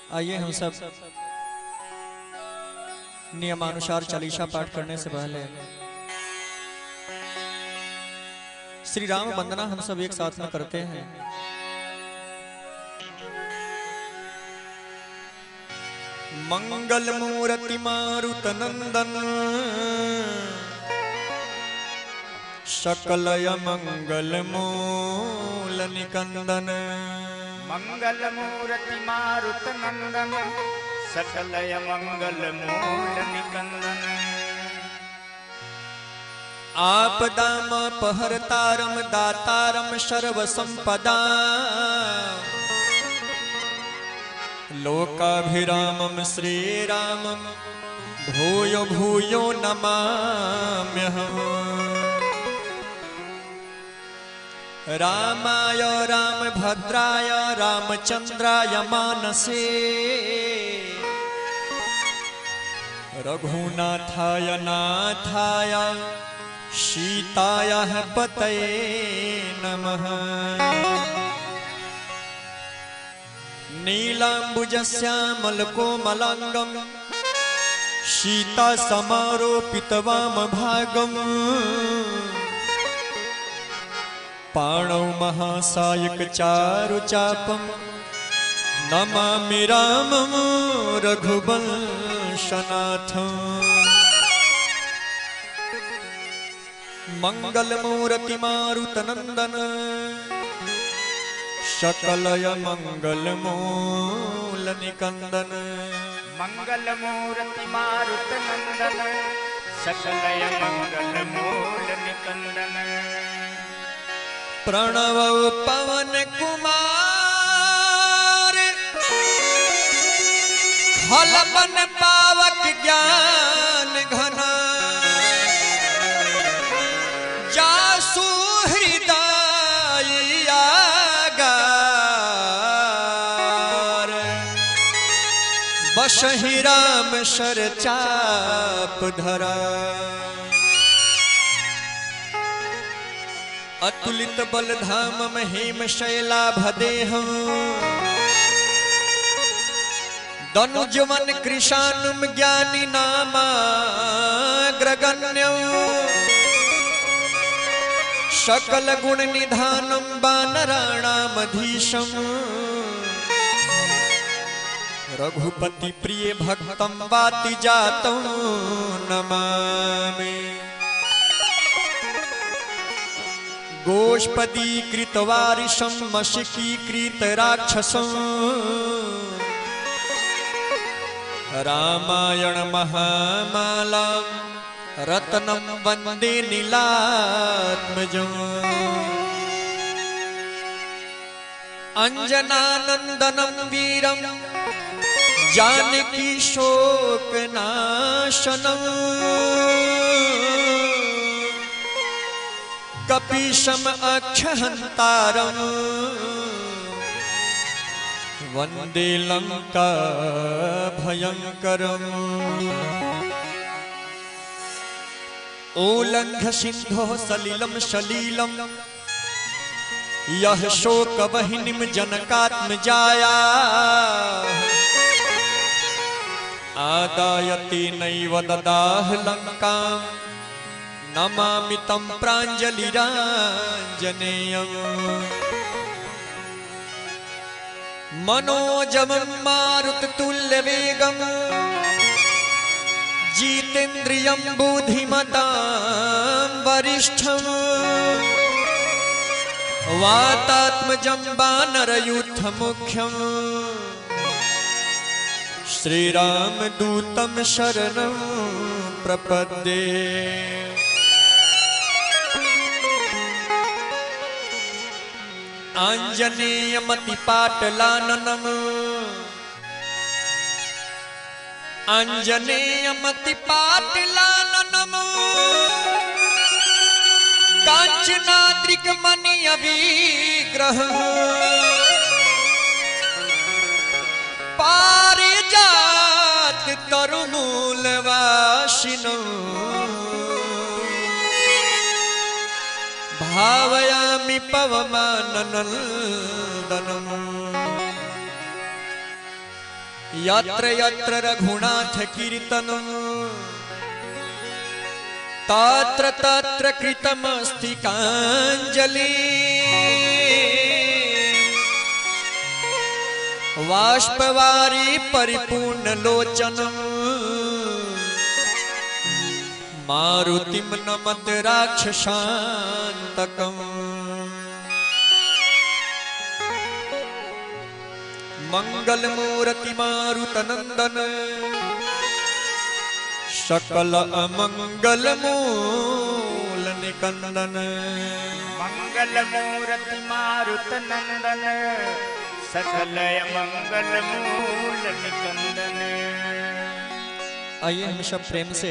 आइए हम सब नियमानुसार चालीसा पाठ करने से पहले श्री राम वंदना हम सब एक साथ में करते हैं। मंगल मूर्ति मारुत नंदन सकलय मंगल मूल निकंदन। मंगल मूर्ति मारुत नंदन सकलय मंगल मूल निकंदन। आपदाम पहरतारम दातारम सर्व संपदा लोकाभिरामम श्रीरामम भूयो भूयो नमाम्यहम्। रामाय रामभद्राय रामचंद्राय मानसे रघुनाथाय नाथाय सीताय पतये नमः। नीलाम्बुजश्यामलकोमलाङ्गं सीता समारोपितवामभागम् पाणौ महासायकचारुचापं नमामि रामं रघुवंशनाथम्। मंगलमूर्ति मारुतनंदन सकलय मंगल मूल निकंदन। मंगल मूर्ति मारुत नंदन सकलय मंगल मूल निकंदन। प्रणव पवन कुमार हलबन पावक ज्ञान घना जासु हृदय आगार बसहि राम सर चाप धरा। अतुलित बलधाम महीम शैलाभदेहं दनुजवन कृशानुम ज्ञानी नामाग्रगण्यं सकल गुण निधानं वानराणामधीशं रघुपति प्रिय भक्तं वाति जातं नमामि। गोष्पदी कृतवारिशं मशिकीकृत राक्षसं रामायण महामालां रत्नं वन्दे नीलात्मजम्। अंजनानंदनं वीरं जानकी शोकनाशनं कपीशम अक्षहंतारं वंदे लंका भयंकरम्। ओलंघ सिंधो सलिलं सलीलं यह शोक वहिनीं जनकात्मजाया आदायति नैव ददाह लंकां नमामि तं प्राञ्जलिराञ्जनेयम्। मनोजवं मारुततुल्यवेगं जितेन्द्रियं बुद्धिमतां वरिष्ठं वातात्मजं वानरयूथमुख्यं श्रीरामदूतं शरणं प्रपद्ये। आञ्जनेयमतिपाटलाननम् आञ्जनेयमतिपाटलाननम् काञ्चनाद्रिकमणिविग्रहः पारिजात तरुमूलवासिनो भावयामि पवमाननंदनम्। यत्र यत्र रघुनाथ कीर्तनं तत्र तत्र कृतमस्ति कांजलि वाष्पवारी परिपूर्ण लोचनम मारुतिम नमत राक्षसांतकम मंगल मूर्ति मारुतनंदन सकल अमंगल मूल निकंदन मंगल मूर्ति मारुतनंदन सकल अमंगल मूल निकंदन। आइए हम सब प्रेम से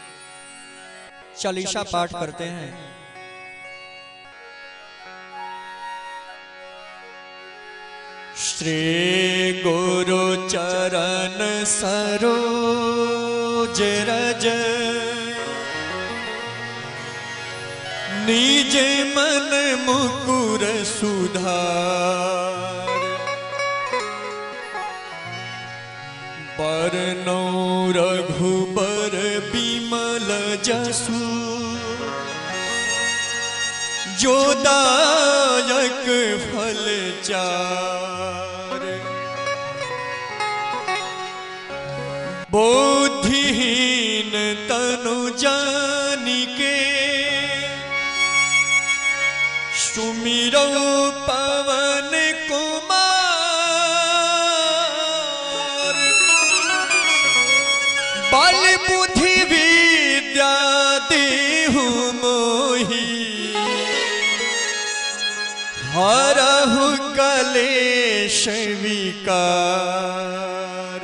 चालीसा पाठ करते हैं। श्री गुरु चरण सरोज रज निज मन मुकुर सुधार बरनौ रघुबर बिमल जसु जो दायक फल चार बुद्धिहीन तनु जानिके सुमिरौ पवन कुमार बल बुद्धि विद्या देहु मोहि हरहु कलेश विकार।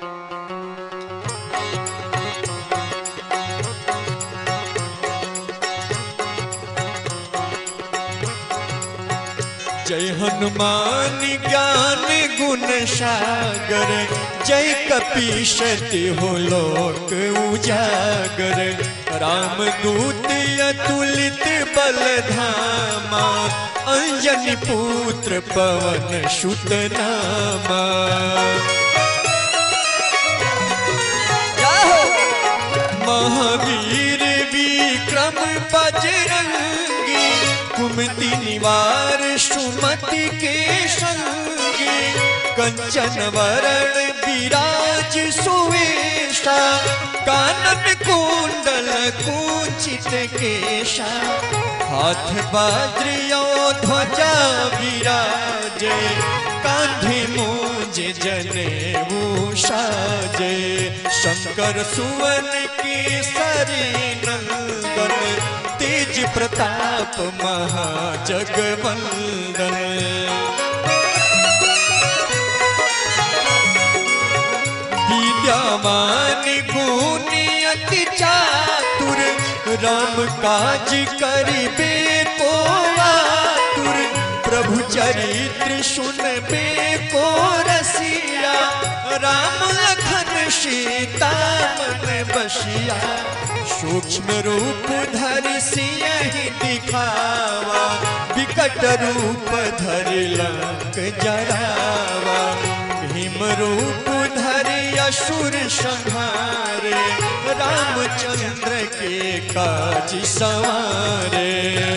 जय हनुमान ज्ञान गुण सागर जय कपीश तिहु लोक उजागर रामदूत अतुलित बल धामा अंजनी पुत्र पवन सुत नामा। महावीर विक्रम बजरंगी कुमति निवार सुमति के संगी कंचन वरण विराज सुवेशा कानन कुंडल कुंचित केशा हाथ वज्र ध्वजा विराजे कांधे मूंज जनेऊ साजे शंकर सुवन केसरी नंदन तेज प्रताप महाजगवंदन। विद्यावान गुणी अति चातुर राम काज करिबे को आतुर प्रभु चरित्र सुनबे को रसिया राम लखन सीता मन बसिया सूक्ष्म रूप धरि सियहि दिखावा विकट रूप धरि लंक जरावा भीम रूप धरि असुर संहारे रामचंद्र के काज सवारे।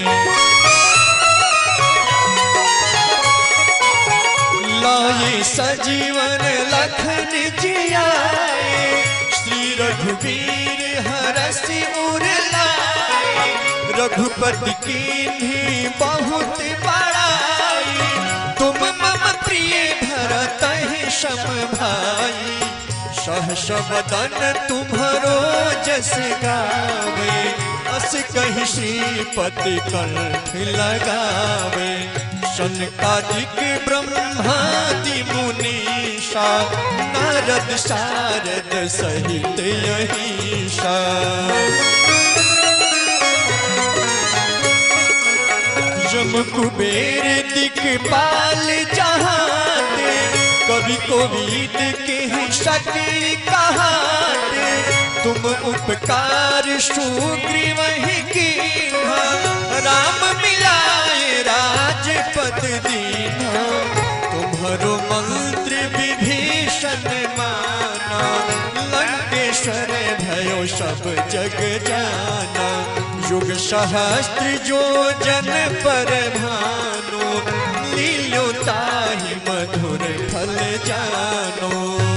लाए सजीवन लखन जियाए श्री रघुवीर हरषि उर लाए रघुपति कीन्ही बहुत बड़ाई तुम मम प्रिय भरत सम भाई सहस बदन तुम्हारो जस गावे अस कहि श्रीपति कंठ लगावे सनकादिक ब्रह्मादि मुनीषा नारद सारद सहित अहिषा। जम कुबेर दिक्पाल जहाते कवि कोविद के शक्ति कहाते तुम उपकार सुग्रीव कीन्हा राम मिलाए राजपद दीन्हा तुम्हारो मंत्र विभीषण मा परमेश्वर भयो सब जग जाना। युग सहस्त्र जो जन पर भानु, लील्यो ताहि मधुर फल जानो।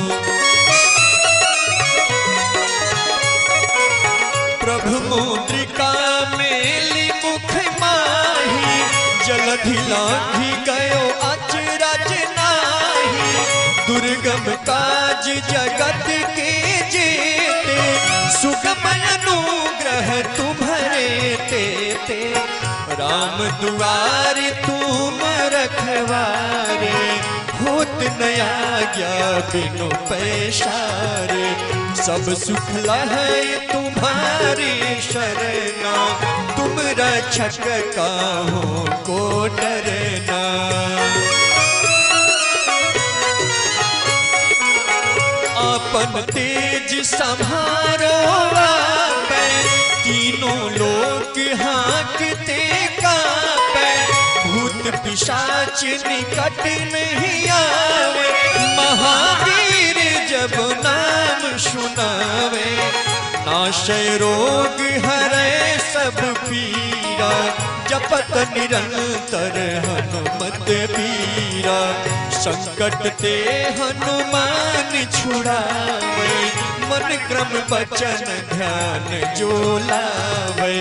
प्रभु मुद्रिका मेली मुख माही, जलधि लांघि गयो अचरज नाही। दुर्गम काज जगत के जेते, सुगम अनुग्रह तुम्हारे तेते। राम दुआरे तुम रखवारे, होत नया ज्ञा बिनु पैसारे। सब सुख लहै तुम्हारी शरणा, तुम रक्षक काहू को डरना। आपन तेज सम्हारो आपै, तीनों लोक हाँकते कांपै। भूत पिशाच निकट नहीं आवे, महावीर जब नाम सुनावे। नाशय रोग हरै सब पीरा, जपत निरंतर हनुमत बीरा। संकट ते हनुमान छुड़ावे, मन क्रम बचन ध्यान जो लावे।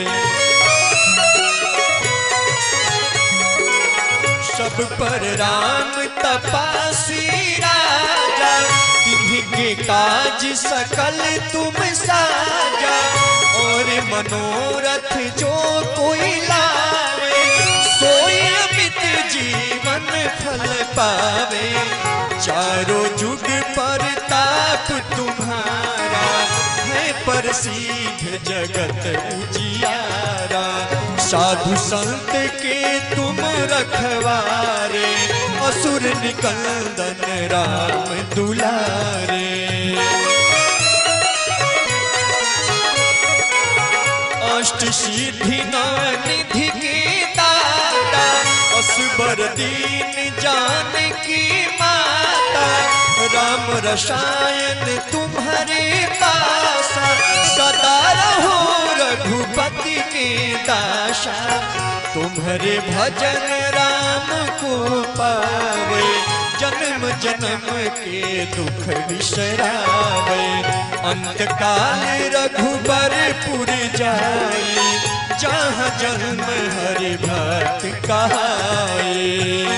सब पर राम तपासी राजा, तिन्हीं के काज सकल तुम साजा। और मनोरथ जो कोई लावे, सोई अमित जीवन फल पावे। चारों जुग परताप तुम्हारा, है प्रसिद्ध जगत उजियारा। साधु संत के तुम रखवारे, असुर निकंदन राम दुलारे। अष्ट सिद्धि निधि के दाता, असबर दीन जानकी माता। राम रसायन तुम्हारे पासा, सदा रहो रघुपति के दासा। तुम्हारे भजन राम को पावे, जन्म जन्म के दुख बिसरावे। अंत काल रघुबरपुर जाई, जहाँ जन्म हरि भक्त कहाए।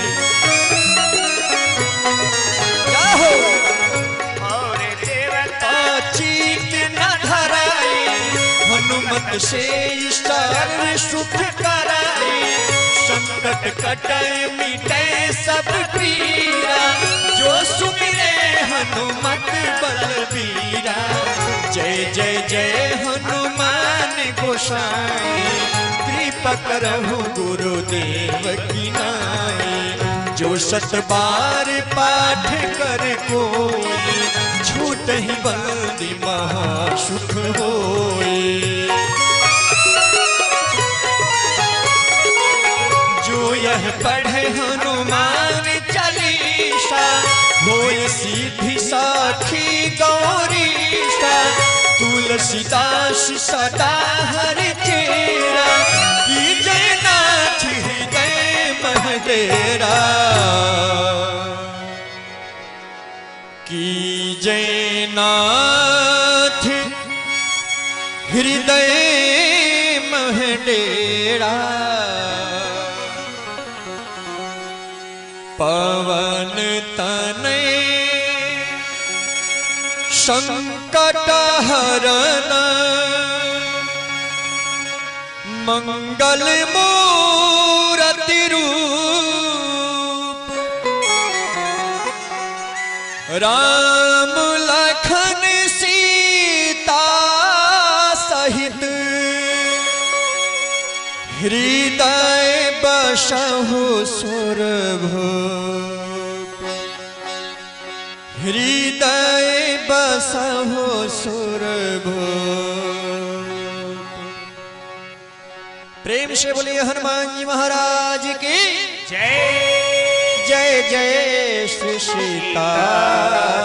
और देवता चित न धराई, हनुमत से सर्व सुख कराई। संकट कटै मिटै सब पीरा, जो सुमिरे हनुमत बलबीरा। जय जय जय हनुमान गोसाई, कृपा करहु गुरुदेव की नाई। जो सत बार पाठ कर कोई, छूट ही बंदी महासुख होए। जो यह पढ़े हनुमान चालीसा, होय सिद्धि साखी गौरीसा। तुलसीदास सदा हरि चेरा, की जय नाथ हृदय महडेरा। की जय नाथ हृदय महडेरा। पवन तनय संकट हरन, मंगल मूर्ति रूप। राम लखन सीता सहित, हृदय बसहु सुरभूप। हृदय बसहु सुरभूप। प्रेम से बोलिए हनुमान जी महाराज की जय। जय जय श्री सीता